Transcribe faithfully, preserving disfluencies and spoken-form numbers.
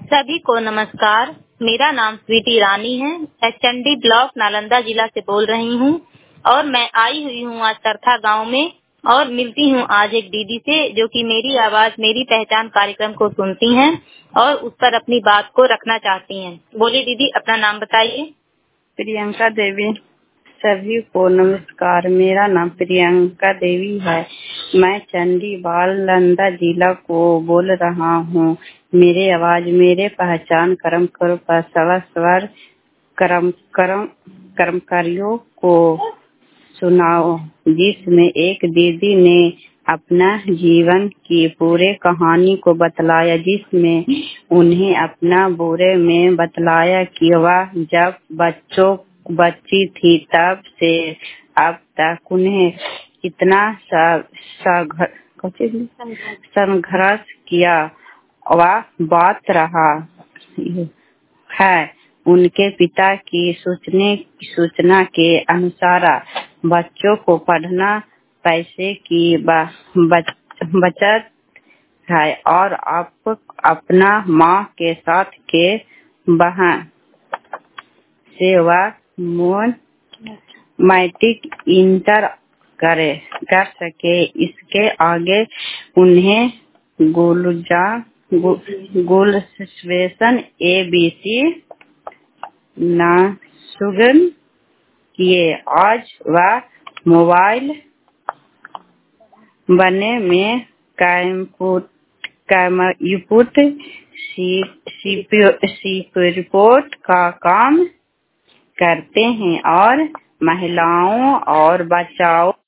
सभी को नमस्कार। मेरा नाम स्वीटी रानी है। मैं चंडी ब्लॉक नालंदा जिला से बोल रही हूँ और मैं आई हुई हूँ आज तरथा गांव में और मिलती हूँ आज एक दीदी से जो कि मेरी आवाज मेरी पहचान कार्यक्रम को सुनती हैं और उस पर अपनी बात को रखना चाहती हैं। बोलिए दीदी, अपना नाम बताइए। प्रियंका देवी। सभी को नमस्कार। मेरा नाम प्रियंका देवी है। मैं चंडी नालंदा जिला को बोल रहा हूँ। मेरे आवाज मेरे पहचान कर्म करो पर सवा स्वर कर्म कर्म कर्मकारियों को सुनाओ, जिसमें एक दीदी ने अपना जीवन की पूरे कहानी को बतलाया, जिसमें उन्हें अपना बुरे में बतलाया कि वह जब बच्चों बच्ची थी तब से अब तक उन्हें कितना संघर्ष किया वह बात रहा है। उनके पिता की सूचने सूचना के अनुसार बच्चों को पढ़ना पैसे की बच, बचत है और आप अपना माँ के साथ के बहन से वह मोन मैट्रिक इंटर करे कर सके। इसके आगे उन्हें गुलजा गुलस्वेशन ए बी सी ना सुगन किए। आज वह मोबाइल बने में कंप्यूटर रिपोर्ट का काम करते हैं और महिलाओं और बच्चों